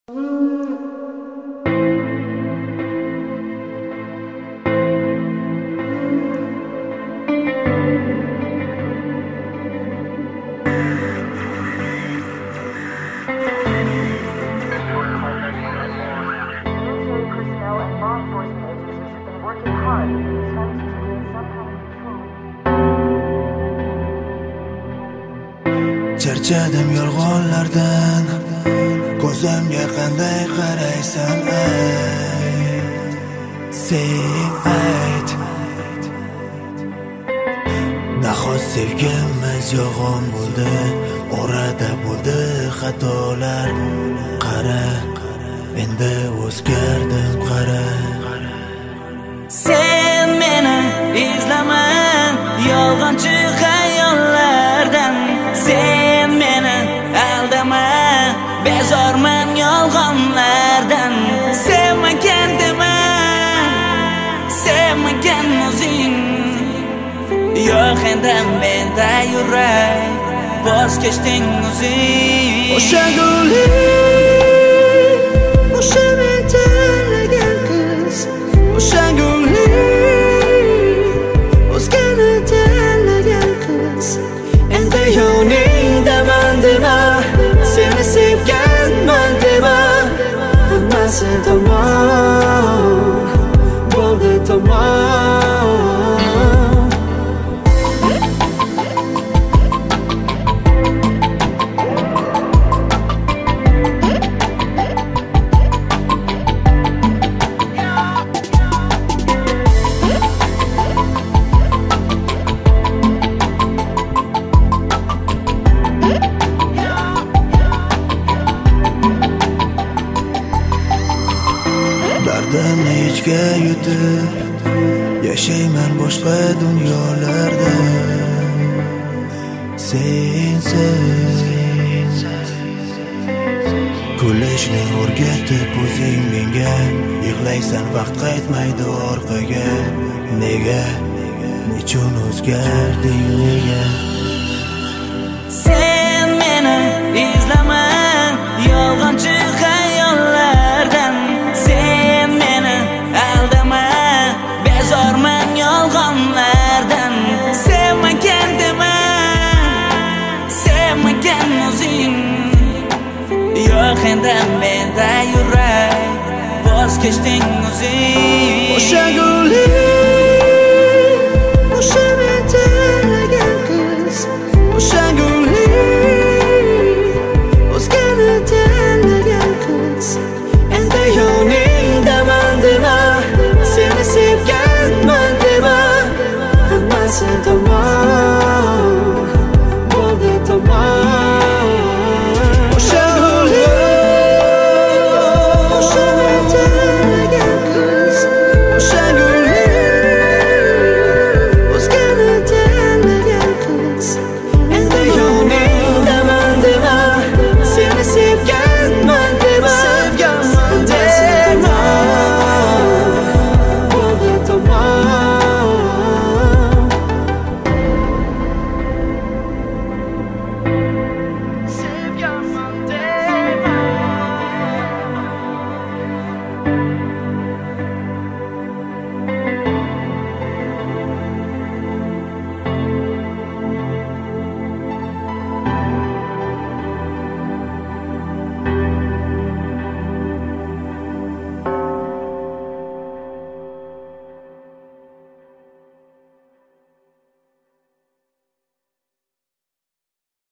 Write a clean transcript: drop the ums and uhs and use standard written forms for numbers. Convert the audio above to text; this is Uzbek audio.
Charchadim yolg'onlardan, ko'zimga qanday qaraysan ay, sen ayt. Nahot sevgimiz yolg'on bo'ldi, orada bo'ldi xatolar. Qara, endi o'zgardim, qara. Sen meni izlama yolg'onchi xayollardan. Sen meni aldama, bezorman yolg'onlardan. Sevmagan dema, sevmagan o'zing. Yo'q endi menda yurak, voz kechding o'zing. O'sha gulli, o'sha men tanlagan qiz, o'sha gulli, o'zgani tanlagan qiz. Endi yoningdaman dema, seni sevganman dema. Hammasi tamom, bo'ldi tamom. Dardimni ichga yutib, yashayman boshqa dunyolarda. Sensiz kulishni o'rgatib o'zing menga, yig'laysan vaqt qaytmaydi orqaga. Nega, nechun o'zgarding nega? Sen meni izlama yolg'onchi xayollardan. Sen meni aldama, bezorman yolg'onlardan. Sevmagan dema, sevmagan o'zing. Yo'q endi menda yurak, voz kechding o'zing. O'sha gulli